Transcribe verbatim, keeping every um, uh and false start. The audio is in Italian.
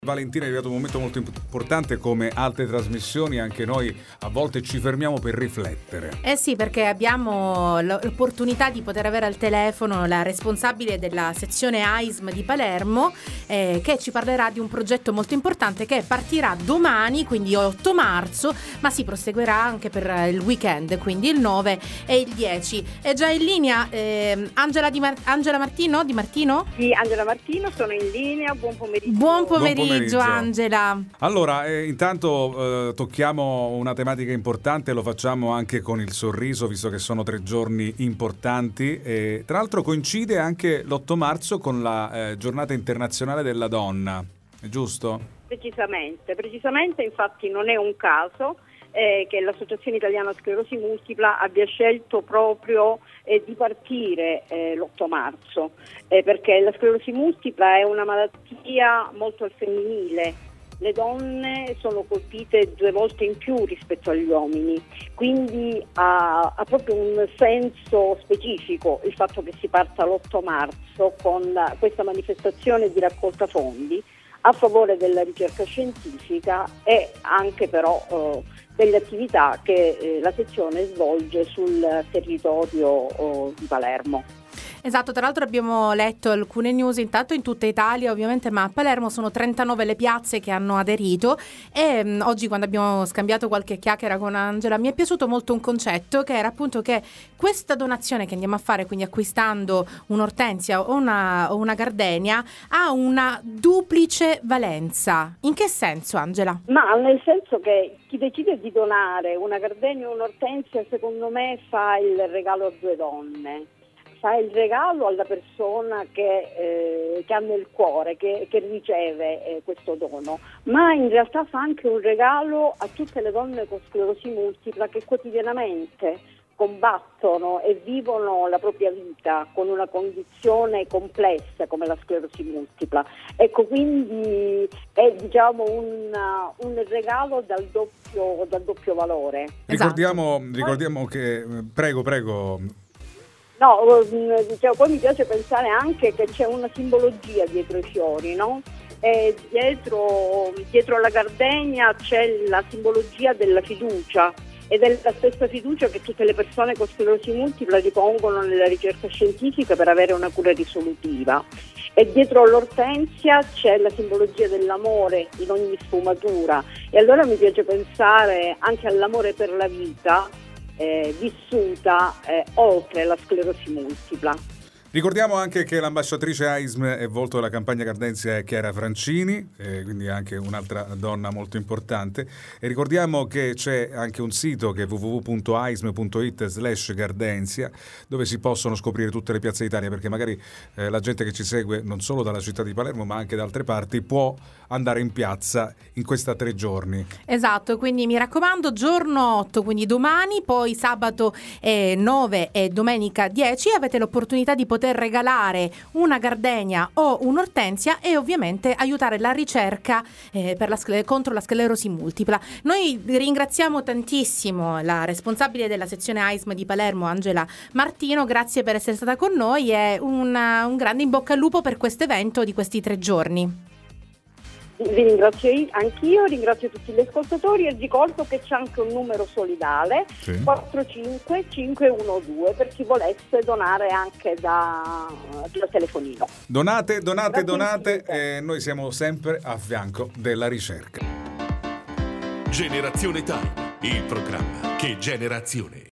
Valentina, è arrivato un momento molto importante. Come altre trasmissioni, anche noi a volte ci fermiamo per riflettere. Eh sì, perché abbiamo l'opportunità di poter avere al telefono la responsabile della sezione A I S M di Palermo, eh, che ci parlerà di un progetto molto importante che partirà domani, quindi otto marzo, ma si proseguirà anche per il weekend, quindi il nove e il dieci. È già in linea eh, Angela, di Mar- Angela Martino? Di Martino? Sì, Angela Martino, sono in linea. Buon pomeriggio. Buon pomeriggio. Buon pomeriggio. Angela. Allora, eh, intanto eh, tocchiamo una tematica importante, lo facciamo anche con il sorriso, visto che sono tre giorni importanti. E, tra l'altro coincide anche l'otto marzo con la eh, giornata internazionale della donna, è giusto? Precisamente, precisamente, infatti non è un caso eh, che l'Associazione Italiana Sclerosi Multipla abbia scelto proprio eh, di partire eh, l'otto marzo, eh, perché la sclerosi multipla è una malattia molto al femminile. Le donne sono colpite due volte in più rispetto agli uomini, quindi ha, ha proprio un senso specifico il fatto che si parta l'otto marzo con la, questa manifestazione di raccolta fondi a favore della ricerca scientifica e anche però eh, delle attività che eh, la sezione svolge sul territorio eh, di Palermo. Esatto, tra l'altro abbiamo letto alcune news intanto in tutta Italia ovviamente, ma a Palermo sono trentanove le piazze che hanno aderito e mh, oggi quando abbiamo scambiato qualche chiacchiera con Angela mi è piaciuto molto un concetto che era appunto che questa donazione che andiamo a fare, quindi acquistando un'ortensia o una, o una gardenia, ha una duplice valenza. In che senso, Angela? Ma nel senso che chi decide di donare una gardenia o un'ortensia secondo me fa il regalo a due donne. Fa il regalo alla persona che, eh, che ha nel cuore, che, che riceve eh, questo dono, ma in realtà fa anche un regalo a tutte le donne con sclerosi multipla che quotidianamente combattono e vivono la propria vita con una condizione complessa come la sclerosi multipla. Ecco, quindi è diciamo un, un regalo dal doppio, dal doppio valore. Ricordiamo, esatto. ricordiamo che, prego, prego. No, diciamo, poi mi piace pensare anche che c'è una simbologia dietro i fiori, no? E dietro, dietro la gardenia c'è la simbologia della fiducia ed è la stessa fiducia che tutte le persone con sclerosi multipla ripongono nella ricerca scientifica per avere una cura risolutiva. E dietro l'ortensia c'è la simbologia dell'amore in ogni sfumatura. E allora mi piace pensare anche all'amore per la vita, Eh, vissuta eh, oltre la sclerosi multipla. Ricordiamo anche che l'ambasciatrice A I S M e volto della campagna Gardenzia è Chiara Francini, eh, quindi anche un'altra donna molto importante. E ricordiamo che c'è anche un sito che è w w w punto a i s m punto i t slash Gardenzia, dove si possono scoprire tutte le piazze d'Italia, perché magari eh, la gente che ci segue non solo dalla città di Palermo ma anche da altre parti può andare in piazza in questa tre giorni. Esatto, quindi mi raccomando, giorno otto, quindi domani, poi sabato eh, nove e domenica dieci avete l'opportunità di poter poter regalare una gardenia o un'ortensia e ovviamente aiutare la ricerca eh, per la scler- contro la sclerosi multipla. Noi ringraziamo tantissimo la responsabile della sezione A I S M di Palermo, Angela Martino, grazie per essere stata con noi e una, un grande in bocca al lupo per questo evento di questi tre giorni. Vi ringrazio anch'io, ringrazio tutti gli ascoltatori e ricordo che c'è anche un numero solidale, sì. quattro cinque cinque uno due, per chi volesse donare anche da, da telefonino. Donate, donate, Grazie donate e noi siamo sempre a fianco della ricerca. Generazione Time, il programma che generazione.